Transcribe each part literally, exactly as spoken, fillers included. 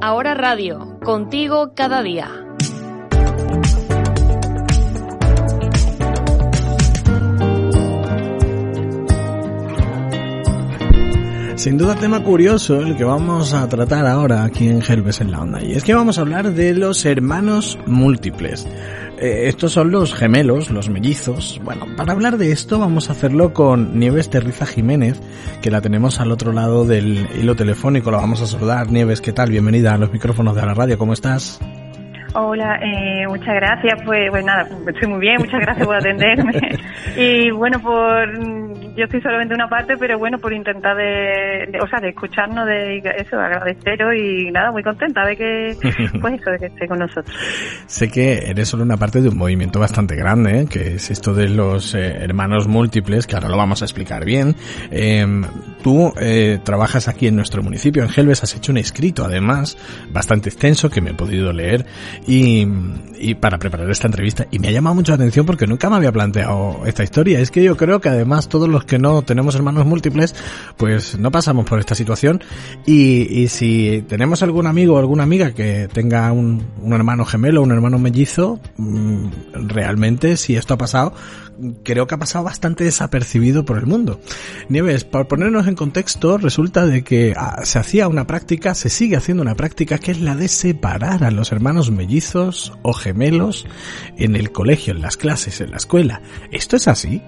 Ahora Radio, contigo cada día. Sin duda tema curioso el que vamos a tratar ahora aquí en Gelbes en la Onda, y es que vamos a hablar de los hermanos múltiples. Eh, estos son los gemelos, los mellizos. Bueno, para hablar de esto vamos a hacerlo con Nieves Terriza Jiménez, que la tenemos al otro lado del hilo telefónico. La vamos a saludar. Nieves, ¿qué tal? Bienvenida a los micrófonos de la radio, ¿cómo estás? Hola, eh, muchas gracias, pues, pues nada, estoy muy bien, muchas gracias por atenderme. Y bueno, por yo estoy solamente una parte, pero bueno, por intentar de, de o sea, de escucharnos, de eso, agradeceros y nada, muy contenta de que, pues eso, de que esté con nosotros. Sé que eres solo una parte de un movimiento bastante grande, ¿eh? Que es esto de los eh, hermanos múltiples, que ahora lo vamos a explicar bien. Eh, tú eh, trabajas aquí en nuestro municipio, en Gelbes, has hecho un escrito, además, bastante extenso, que me he podido leer, Y, y para preparar esta entrevista, y me ha llamado mucho la atención porque nunca me había planteado esta historia. Es que yo creo que además todos los que no tenemos hermanos múltiples, pues no pasamos por esta situación, y, y si tenemos algún amigo o alguna amiga que tenga un, un hermano gemelo, un hermano mellizo, realmente si esto ha pasado, creo que ha pasado bastante desapercibido por el mundo. Nieves, para ponernos en contexto, resulta de que ah, se hacía una práctica, se sigue haciendo una práctica, que es la de separar a los hermanos mellizos o gemelos en el colegio, en las clases, en la escuela. ¿Esto es así?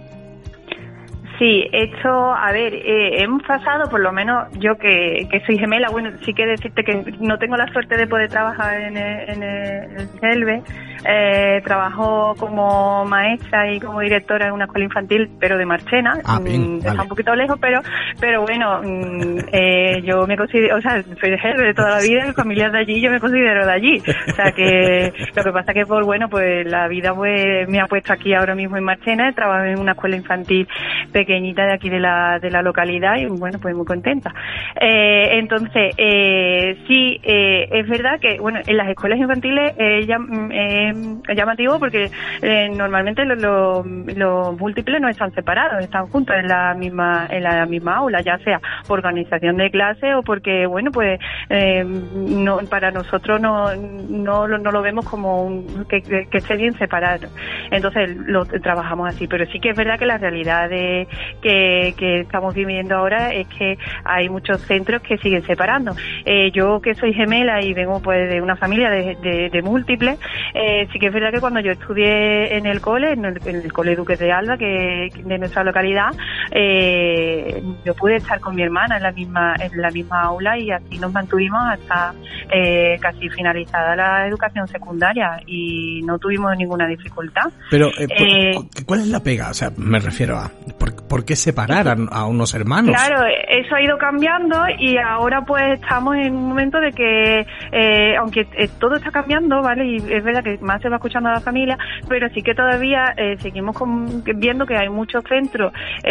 Sí, esto, a ver, eh, hemos pasado, por lo menos yo que, que soy gemela, bueno, sí que decirte que no tengo la suerte de poder trabajar en el, en el Gelbes, eh, trabajo como maestra y como directora en una escuela infantil, pero de Marchena, ah, bien, está vale. un poquito lejos, pero pero bueno, eh, yo me considero, o sea, soy de Gelbes de toda la vida, mi familia es de allí, yo me considero de allí, o sea que lo que pasa que por bueno, pues la vida pues me ha puesto aquí ahora mismo en Marchena, trabajo en una escuela infantil pequeñita de aquí de la de la localidad y bueno, pues muy contenta. Eh, entonces, eh, sí, eh, es verdad que bueno, en las escuelas infantiles eh, ya, eh, es llamativo porque eh, normalmente los, los, los múltiples no están separados, están juntos en la misma en la misma aula, ya sea por organización de clase o porque bueno, pues eh, no, para nosotros no no, no lo vemos como un, que, que, que esté bien separado. Entonces lo trabajamos así, pero sí que es verdad que la realidad de que, que estamos viviendo ahora es que hay muchos centros que siguen separando. Eh, yo que soy gemela y vengo pues de una familia de, de, de múltiples, eh, sí que es verdad que cuando yo estudié en el cole, en el, en el cole Duques de Alba, que de nuestra localidad, eh, yo pude estar con mi hermana en la misma en la misma aula y así nos mantuvimos hasta eh, casi finalizada la educación secundaria y no tuvimos ninguna dificultad. Pero, eh, eh, ¿cuál es la pega? O sea, me refiero a ¿por, ¿por qué separar a, a unos hermanos? Claro, eso ha ido cambiando y ahora pues estamos en un momento de que, eh, aunque eh, todo está cambiando, ¿vale? Y es verdad que más se va escuchando a la familia, pero sí que todavía eh, seguimos con, viendo que hay muchos centros,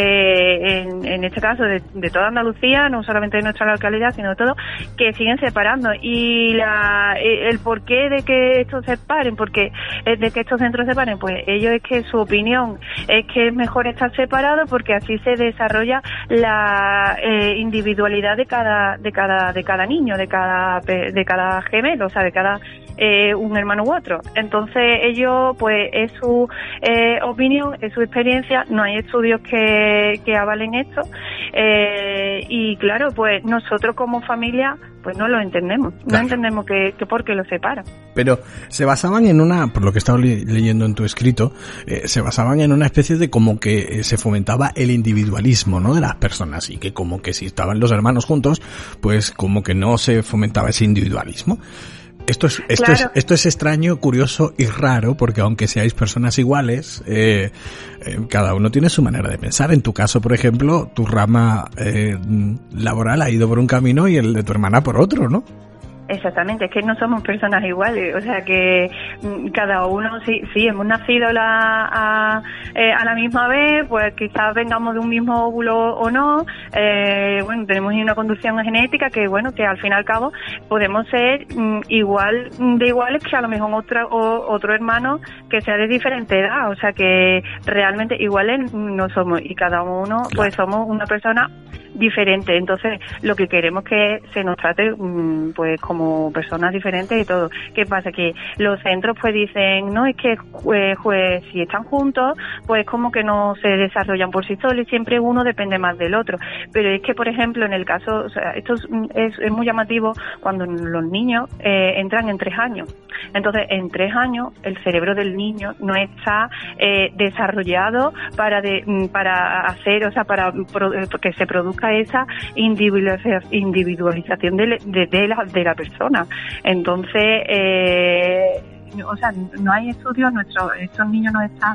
eh, en, en este caso de, de toda Andalucía, no solamente de nuestra localidad, sino de todo, que siguen separando. Y la, el porqué de que estos se separen, porque de que estos centros se separen, pues ellos es que su opinión es que es mejor estar separados porque así se desarrolla la eh, individualidad de cada de cada de cada niño, de cada de cada gemelo, o sea, de cada eh, un hermano u otro. Entonces ellos, pues es su eh, opinión, es su experiencia, no hay estudios que, que avalen esto, eh, y claro, pues nosotros como familia pues no lo entendemos, no claro. entendemos que, que por qué lo separan. Pero se basaban en una, por lo que he estado le- leyendo en tu escrito, eh, se basaban en una especie de como que eh, se fomentaba el individualismo, ¿no?, de las personas, y que como que si estaban los hermanos juntos, pues como que no se fomentaba ese individualismo. Esto es, esto claro. es, esto es extraño, curioso y raro, porque aunque seáis personas iguales, eh, eh, cada uno tiene su manera de pensar. En tu caso, por ejemplo, tu rama eh, laboral ha ido por un camino y el de tu hermana por otro, ¿no? Exactamente, es que no somos personas iguales, o sea que mm, cada uno, sí, sí, hemos nacido la, a, eh, a la misma vez, pues quizás vengamos de un mismo óvulo o no, eh, bueno, tenemos una conducción genética que, bueno, que al fin y al cabo podemos ser mm, igual de iguales que a lo mejor otra, o, otro hermano que sea de diferente edad, o sea que realmente iguales no somos y cada uno, pues somos una persona diferente. Entonces, lo que queremos que se nos trate pues como personas diferentes y todo. ¿Qué pasa? Que los centros pues dicen, no, es que pues, pues si están juntos, pues como que no se desarrollan por sí solos y siempre uno depende más del otro. Pero es que, por ejemplo, en el caso, o sea, esto es, es, es muy llamativo cuando los niños eh, entran en tres años. Entonces, en tres años, el cerebro del niño no está eh, desarrollado para de, para hacer, o sea, para pro, que se produzca esa individualización de, de, de, la, de la persona. Entonces, eh, o sea, no hay estudios, nuestros, estos niños no están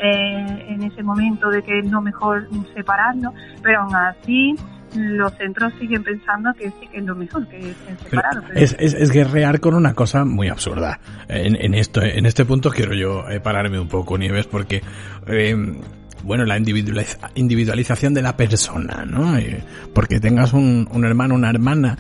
eh, en ese momento de que es lo mejor separarlos, pero aún así los centros siguen pensando que sí que es lo mejor, que estén separados. Pero... Es, es, es guerrear con una cosa muy absurda. En, en esto, en este punto quiero yo eh, pararme un poco, Nieves, porque eh, bueno, la individualiz- individualización de la persona, ¿no? Eh, porque tengas un, un hermano, una hermana,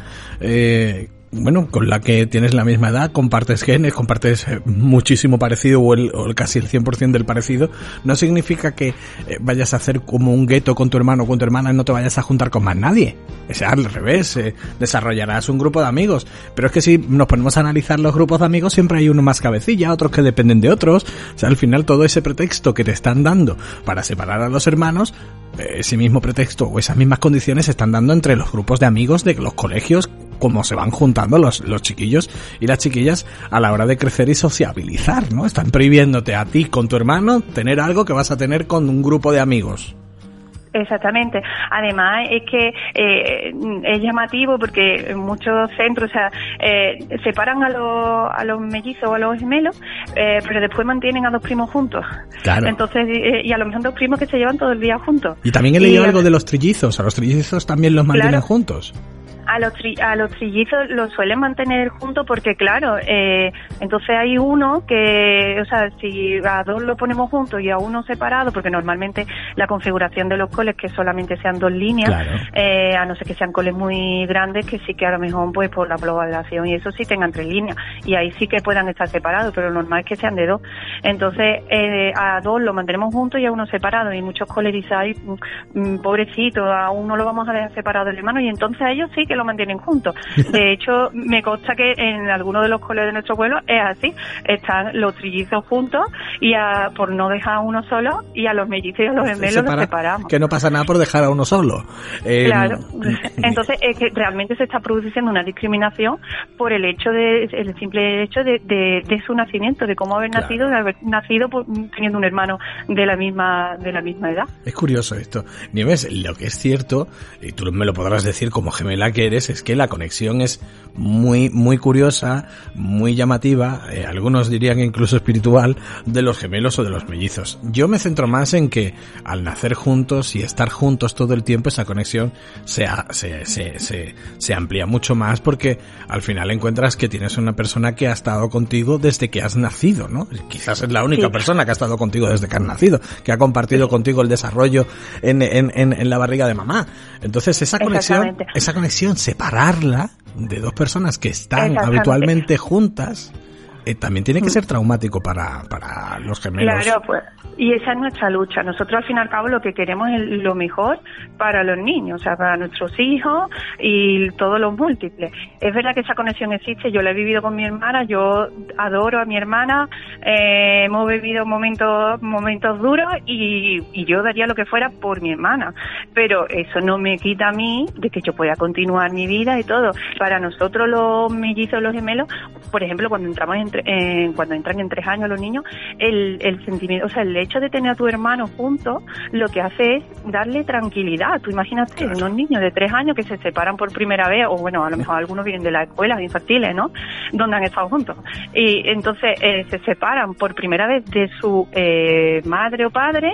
eh, bueno, con la que tienes la misma edad, compartes genes, compartes muchísimo parecido o, el, o el casi el cien por ciento del parecido, no significa que eh, vayas a hacer como un gueto con tu hermano o con tu hermana y no te vayas a juntar con más nadie. O sea, al revés, eh, desarrollarás un grupo de amigos. Pero es que si nos ponemos a analizar los grupos de amigos, siempre hay uno más cabecilla, otros que dependen de otros. O sea, al final todo ese pretexto que te están dando para separar a los hermanos, eh, ese mismo pretexto o esas mismas condiciones se están dando entre los grupos de amigos de los colegios, como se van juntando los, los chiquillos y las chiquillas a la hora de crecer y sociabilizar, ¿no? Están prohibiéndote a ti con tu hermano tener algo que vas a tener con un grupo de amigos. Exactamente. Además es que eh, es llamativo porque en muchos centros, o sea, eh, separan a los, a los mellizos o a los gemelos, eh, pero después mantienen a dos primos juntos. Claro. Entonces, eh, y a lo mejor dos primos que se llevan todo el día juntos. Y también he leído y, algo de los trillizos. A los trillizos también los mantienen claro. juntos. A los, tri, a los trillizos los suelen mantener juntos porque, claro, eh, entonces hay uno que, o sea, si a dos lo ponemos juntos y a uno separado, porque normalmente la configuración de los coles que solamente sean dos líneas, claro. eh, a no ser que sean coles muy grandes, que sí que a lo mejor, pues, por la población y eso sí tengan tres líneas, y ahí sí que puedan estar separados, pero lo normal es que sean de dos. Entonces, eh, a dos lo mantenemos juntos y a uno separado, y muchos coles dicen, ay, mm, pobrecito, a uno lo vamos a dejar separado del hermano, y entonces a ellos sí que lo mantienen juntos. De hecho, me consta que en algunos de los colegios de nuestro pueblo es así, están los trillizos juntos y a, por no dejar a uno solo, y a los mellizos y a los gemelos los separamos. Que no pasa nada por dejar a uno solo. Eh, claro. Entonces, es que realmente se está produciendo una discriminación por el hecho de, el simple hecho de, de, de su nacimiento, de cómo haber claro. nacido, de haber nacido por, teniendo un hermano de la misma, de la misma edad. Es curioso esto. Nieves, lo que es cierto, y tú me lo podrás decir como gemela que eres, es que la conexión es muy muy curiosa, muy llamativa, eh, algunos dirían incluso espiritual, de los gemelos o de los mellizos. Yo me centro más en que al nacer juntos y estar juntos todo el tiempo, esa conexión se, se, se, se, se amplía mucho más, porque al final encuentras que tienes una persona que ha estado contigo desde que has nacido, ¿no? Quizás es la única sí. persona que ha estado contigo desde que has nacido, que ha compartido sí. contigo el desarrollo en, en, en, en la barriga de mamá. Entonces esa conexión, esa conexión separarla de dos personas que están habitualmente juntas, eh, también tiene que ser traumático para, para los gemelos. Claro, pues, y esa es nuestra lucha. Nosotros al fin y al cabo lo que queremos es lo mejor para los niños, o sea, para nuestros hijos y todos los múltiples. Es verdad que esa conexión existe, yo la he vivido con mi hermana, yo adoro a mi hermana, eh, hemos vivido momentos momentos duros y, y yo daría lo que fuera por mi hermana, pero eso no me quita a mí de que yo pueda continuar mi vida y todo. Para nosotros los mellizos, los gemelos, por ejemplo, cuando entramos en, eh, cuando entran en tres años los niños, el, el sentimiento, o sea, el hecho de tener a tu hermano junto, lo que hace es darle tranquilidad. Tú imagínate, claro. unos niños de tres años que se separan por primera vez, o bueno, a lo mejor algunos vienen de las escuelas infantiles, ¿no?, donde han estado juntos, y entonces eh, se separan por primera vez de su eh, madre o padre,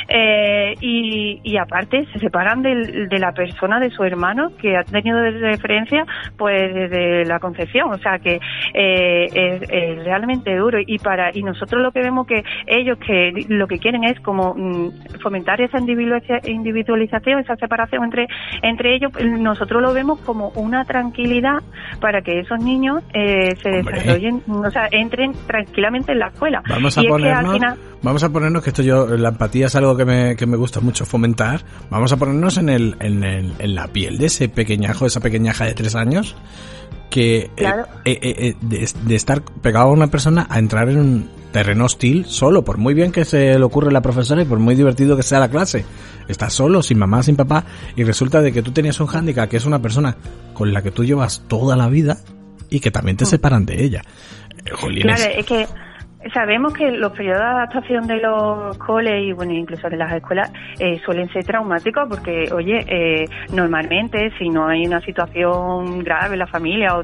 eh, y, y aparte se separan de, de la persona, de su hermano, que ha tenido de referencia pues desde la concepción. O sea que eh, es, es realmente duro y para y nosotros lo que vemos que ellos que lo que quieren es como mm, fomentar esa individualización, esa separación entre entre ellos. Nosotros lo vemos como una tranquilidad para que esos niños eh, se Hombre. desarrollen, o sea, entren tranquilamente en la escuela. Vamos a y ponernos, es que al final, vamos a ponernos que esto yo, la empatía es algo que me, que me gusta mucho fomentar. Vamos a ponernos en el, en el, en la piel de ese pequeñajo, esa pequeñaja de tres años, que claro. eh, eh, eh, de, de estar pegado a una persona a entrar en un terreno hostil solo, por muy bien que se le ocurre la profesora y por muy divertido que sea la clase. Estás solo, sin mamá, sin papá, y resulta de que tú tenías un hándicap, que es una persona con la que tú llevas toda la vida y que también te mm. separan de ella. Eh, Jolines. Claro, es que sabemos que los periodos de adaptación de los coles y bueno incluso de las escuelas eh, suelen ser traumáticos porque, oye, eh, normalmente si no hay una situación grave en la familia o,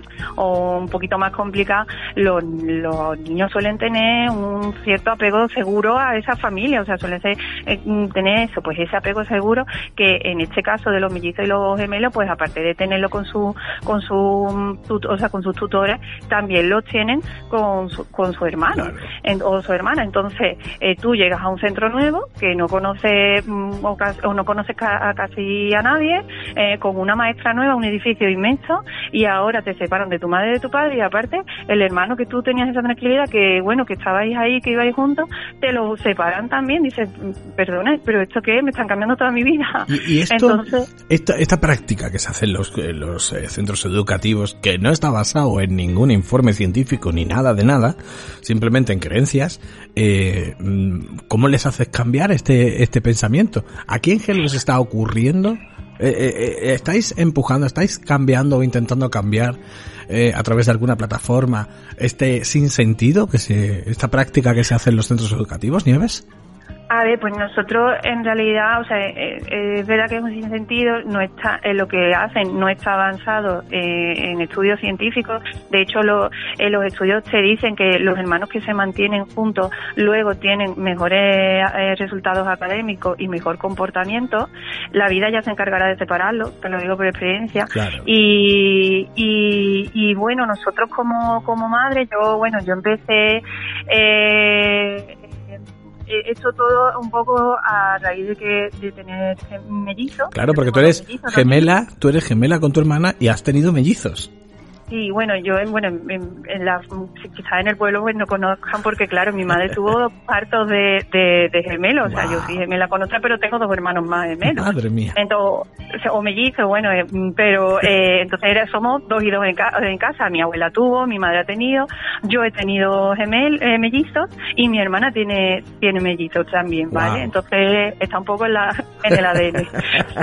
o un poquito más complicada, los, los niños suelen tener un cierto apego seguro a esa familia, o sea, suelen ser, eh, tener eso, pues ese apego seguro que en este caso de los mellizos y los gemelos, pues aparte de tenerlo con su, con su, o sea, con sus tutores, también los tienen con su, con su hermano. Claro. En, o su hermana. Entonces eh, tú llegas a un centro nuevo que no conoces mm, o, o no conoces ca- a casi a nadie, eh, con una maestra nueva, un edificio inmenso, y ahora te separan de tu madre y de tu padre, y aparte el hermano que tú tenías esa tranquilidad, que bueno, que estabais ahí, que ibais juntos, te lo separan también. Dices, perdona, pero ¿esto qué? Me están cambiando toda mi vida. Y, y esto, Entonces, esta, esta práctica que se hace en los, en los eh, centros educativos, que no está basado en ningún informe científico ni nada de nada, simplemente en creencias, eh, ¿cómo les haces cambiar este este pensamiento? ¿A quién les está ocurriendo? Eh, eh, ¿Estáis empujando, estáis cambiando o intentando cambiar eh, a través de alguna plataforma este sinsentido, que se, esta práctica que se hace en los centros educativos, Nieves? A ver, pues nosotros en realidad, o sea, eh, eh, es verdad que es un sinsentido, no está, eh, lo que hacen no está avanzado eh, en estudios científicos. De hecho, lo, eh, los estudios te dicen que los hermanos que se mantienen juntos luego tienen mejores eh, resultados académicos y mejor comportamiento. La vida ya se encargará de separarlos, te lo digo por experiencia. Claro. Y, y, y bueno, nosotros como, como madre, yo, bueno, yo empecé, eh, hecho todo un poco a raíz de que de tener mellizos. Claro, porque tú eres gemela, también. Tú eres gemela con tu hermana y has tenido mellizos. Sí, bueno, yo bueno, en, en la, quizás en el pueblo pues no conozcan porque claro, mi madre tuvo dos partos de, de, de gemelos, wow. O sea, yo soy gemela con otra, pero tengo dos hermanos más gemelos. Madre mía. Entonces, o mellizos, bueno, eh, pero eh, entonces era, somos dos y dos en, ca- en casa. Mi abuela tuvo, mi madre ha tenido, yo he tenido gemel, eh, mellizos y mi hermana tiene tiene mellizos también, ¿vale? Wow. Entonces está un poco en, la, en el A D N.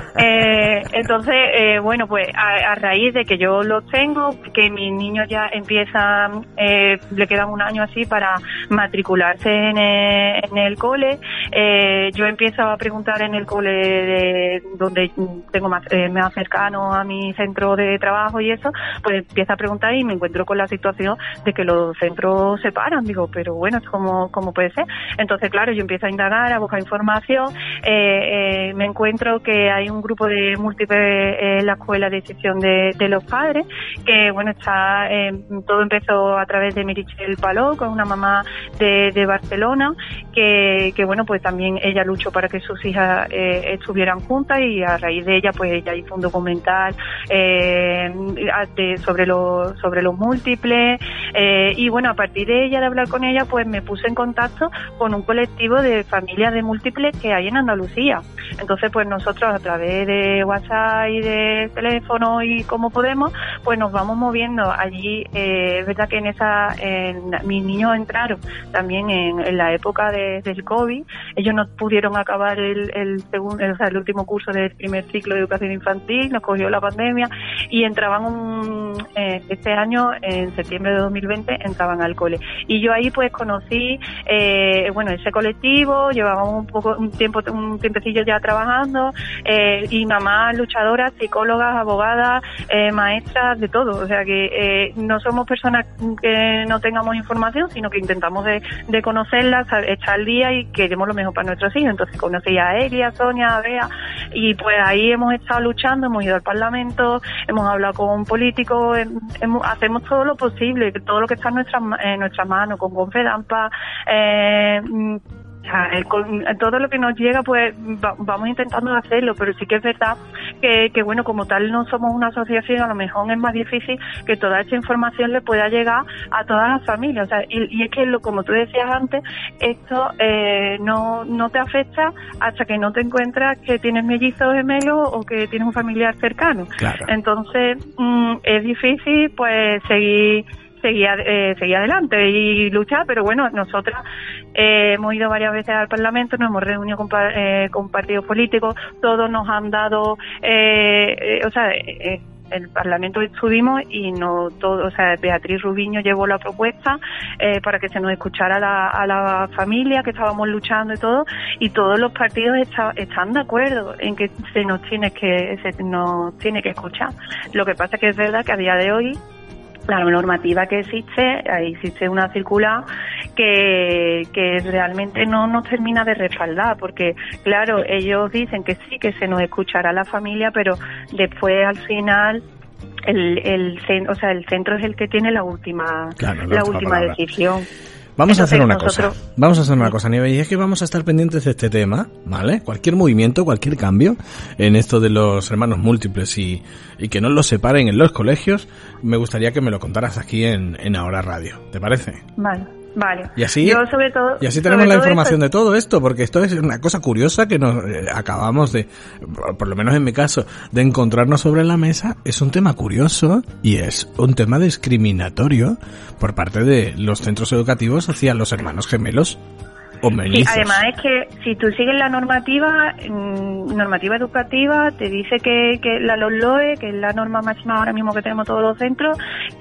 eh, entonces, eh, bueno, pues a, a raíz de que yo los tengo, que mis niños ya empiezan, eh, le quedan un año así para matricularse en el, en el cole, eh, yo empiezo a preguntar en el cole de, donde tengo más, eh, más cercano a mi centro de trabajo y eso, pues empiezo a preguntar y me encuentro con la situación de que los centros se paran. Digo, pero bueno, ¿cómo, cómo puede ser? Entonces, claro, yo empiezo a indagar, a buscar información, eh, eh, me encuentro que hay un grupo de múltiples eh, en la escuela de excepción de, de los padres, que bueno, está eh, todo empezó a través de Meritxell Paló, con una mamá de, de Barcelona, que, que bueno, pues también ella luchó para que sus hijas eh, estuvieran juntas, y a raíz de ella pues ella hizo un documental eh, de, sobre los sobre los múltiples, eh, y bueno, a partir de ella, de hablar con ella, pues me puse en contacto con un colectivo de familias de múltiples que hay en Andalucía. Entonces pues nosotros a través de WhatsApp y de teléfono y como podemos, pues nos vamos moviendo allí. Eh, es verdad que en esa en, mis niños entraron también en, en la época de, del COVID. Ellos no pudieron acabar el, el segundo, o sea, el último curso del primer ciclo de educación infantil, nos cogió la pandemia y entraban un, eh, este año, en septiembre de dos mil veinte, entraban al cole. Y yo ahí pues conocí, eh, bueno, ese colectivo, llevábamos un poco, un tiempo, un tiempecillo ya trabajando, eh, y mamás luchadoras, psicólogas, abogadas, eh, maestras, de todo. O sea, sea que eh, no somos personas que no tengamos información, sino que intentamos de, de conocerla, estar al día y queremos lo mejor para nuestros hijos. Entonces conocí a Elia, a Sonia, a Bea, y pues ahí hemos estado luchando, hemos ido al Parlamento, hemos hablado con políticos, hemos, hacemos todo lo posible, todo lo que está en nuestras en nuestras manos, con Confedampa, eh, o sea, el, con, todo lo que nos llega, pues va, vamos intentando hacerlo, pero sí que es verdad que, que, bueno, como tal no somos una asociación, a lo mejor es más difícil que toda esta información le pueda llegar a todas las familias. O sea, y, y es que, lo, como tú decías antes, esto eh, no, no te afecta hasta que no te encuentras que tienes mellizos gemelos o que tienes un familiar cercano. Claro. Entonces, mmm, es difícil, pues, seguir seguir, eh, seguir adelante y luchar, pero bueno, nosotras eh, hemos ido varias veces al Parlamento, nos hemos reunido con, eh, con partidos políticos, todos nos han dado, eh, eh, o sea, eh, el Parlamento estuvimos y no todo, o sea, Beatriz Rubiño llevó la propuesta eh, para que se nos escuchara a la, a la familia que estábamos luchando y todo, y todos los partidos está, están de acuerdo en que se nos tiene que se nos tiene que escuchar. Lo que pasa es que es verdad que a día de hoy la normativa que existe, ahí existe una circular que, que realmente no nos termina de respaldar, porque claro, ellos dicen que sí, que se nos escuchará la familia, pero después al final el, el, o sea, el centro es el que tiene la última, claro, la última decisión. Vamos Entonces, a hacer una nosotros... cosa, vamos a hacer una cosa, Nieves, y es que vamos a estar pendientes de este tema, ¿vale? Cualquier movimiento, cualquier cambio en esto de los hermanos múltiples y, y que no los separen en los colegios, me gustaría que me lo contaras aquí en, en Ahora Radio, ¿te parece? Vale. Vale. Y así, Yo sobre todo, y así tenemos la información esto... de todo esto, porque esto es una cosa curiosa que nos eh, acabamos de, por lo menos en mi caso, de encontrarnos sobre la mesa. Es un tema curioso y es un tema discriminatorio por parte de los centros educativos hacia los hermanos gemelos o mellizos. Sí, además es que si tú sigues la normativa, mmm, normativa educativa, te dice que, que la LOMLOE, que es la norma máxima ahora mismo que tenemos todos los centros,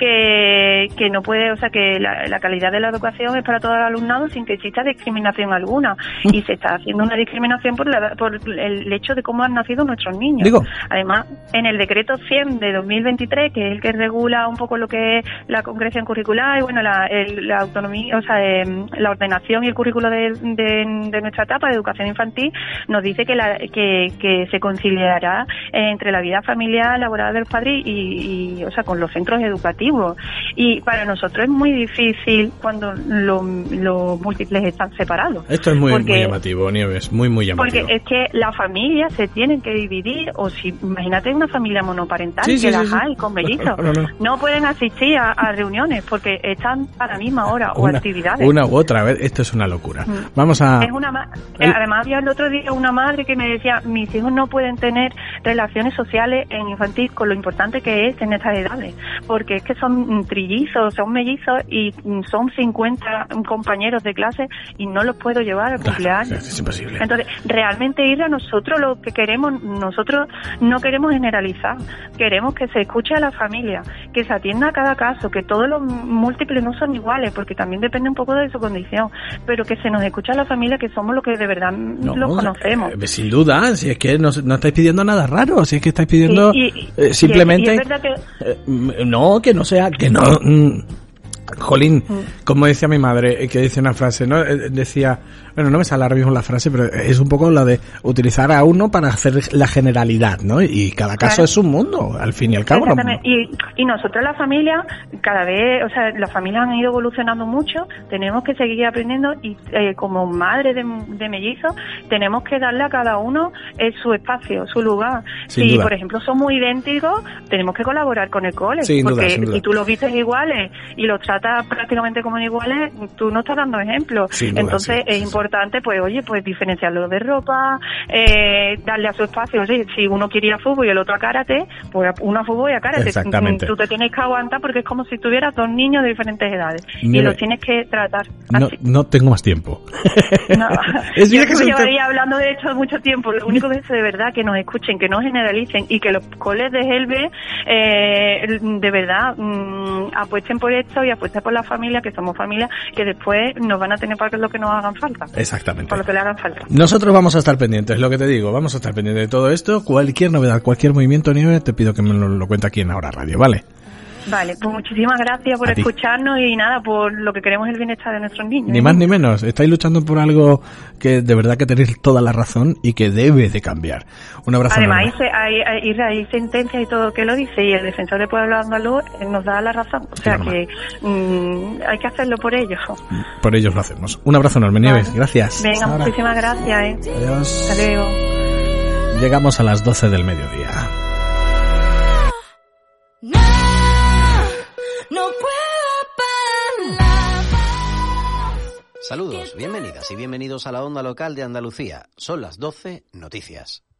que, que no puede, o sea, que la, la calidad de la educación es para todo el alumnado sin que exista discriminación alguna. Y se está haciendo una discriminación por, la, por el hecho de cómo han nacido nuestros niños. Digo. Además, en el decreto cien de dos mil veintitrés, que es el que regula un poco lo que es la concreción curricular y bueno, la, el, la autonomía, o sea, eh, la ordenación y el currículo de De, de nuestra etapa de educación infantil, nos dice que, la, que, que se conciliará entre la vida familiar, laboral de los padres y, y, o sea, con los centros educativos. Y para nosotros es muy difícil cuando los lo múltiples están separados. Esto es muy, porque, muy llamativo, Nieves, muy, muy llamativo. Porque es que las familias se tienen que dividir, o si, imagínate una familia monoparental, sí, que sí, las sí, hay con mellizos. No, no, no. no pueden asistir a, a reuniones porque están a la misma hora o una, actividades. Una u otra, a ver, esto es una locura. Mm. Vamos a... Es una ma- Además, había el otro día una madre que me decía, mis hijos no pueden tener relaciones sociales en infantil con lo importante que es en estas edades, porque es que son trillizos, son mellizos y son cincuenta compañeros de clase y no los puedo llevar al claro, cumpleaños. Es imposible. Entonces, realmente, ir a nosotros lo que queremos, nosotros no queremos generalizar, queremos que se escuche a la familia, que se atienda a cada caso, que todos los múltiples no son iguales, porque también depende un poco de su condición, pero que se nos escucha a la familia, que somos los que de verdad no, los conocemos. Eh, sin duda, si es que no, no estáis pidiendo nada raro, si es que estáis pidiendo y, y, eh, simplemente... Y es, y es verdad que... eh, no, que no sea, que no... Mm, Jolín, mm. como decía mi madre, que dice una frase, ¿no? Decía, bueno, no me sale ahora mismo la frase, pero es un poco la de utilizar a uno para hacer la generalidad, ¿no? Y cada caso claro. es un mundo, al fin y al cabo. ¿No? Y, y nosotros, la familia, cada vez, o sea, las familias han ido evolucionando mucho, tenemos que seguir aprendiendo y eh, como madre de, de mellizos, tenemos que darle a cada uno eh, su espacio, su lugar. Sin si, duda. por ejemplo, son muy idénticos, tenemos que colaborar con el cole. Sin porque duda, sin duda. si tú los vistes iguales y los tratas prácticamente como iguales, tú no estás dando ejemplo. Duda, entonces sí, es sí, importante, pues oye, pues diferenciarlo de ropa, eh, darle a su espacio. Oye, si uno quiere ir a fútbol y el otro a karate, pues uno a fútbol y a karate. Exactamente. Tú te tienes que aguantar porque es como si tuvieras dos niños de diferentes edades. Mire, y los tienes que tratar no, así. No tengo más tiempo. No. es Yo que me llevaría te... hablando de esto mucho tiempo. Lo único que es de verdad que nos escuchen, que no generalicen y que los coles de Gelbe eh, de verdad mmm, apuesten por esto y apuesten por la familia, que somos familia, que después nos van a tener para lo que nos hagan falta. Exactamente. Para lo que le hagan falta. Nosotros vamos a estar pendientes, lo que te digo, vamos a estar pendientes de todo esto. Cualquier novedad, cualquier movimiento, Nieves, te pido que me lo, lo cuente aquí en Ahora Radio, ¿vale? Vale, pues muchísimas gracias por escucharnos y nada, por lo que queremos es el bienestar de nuestros niños. Ni más ni menos, estáis luchando por algo que de verdad que tenéis toda la razón y que debe de cambiar. Un abrazo. Además, hay, hay, hay, hay sentencias y todo que lo dice, y el defensor del pueblo andaluz nos da la razón. O sea que mmm, hay que hacerlo por ellos. Por ellos lo hacemos. Un abrazo enorme, Nieves. Vale. Gracias. Venga, Ahora. Muchísimas gracias. ¿eh? Adiós. Hasta luego. Llegamos a las doce del mediodía. No, no puedo parar. Saludos, bienvenidas y bienvenidos a la onda local de Andalucía. Son las doce, noticias.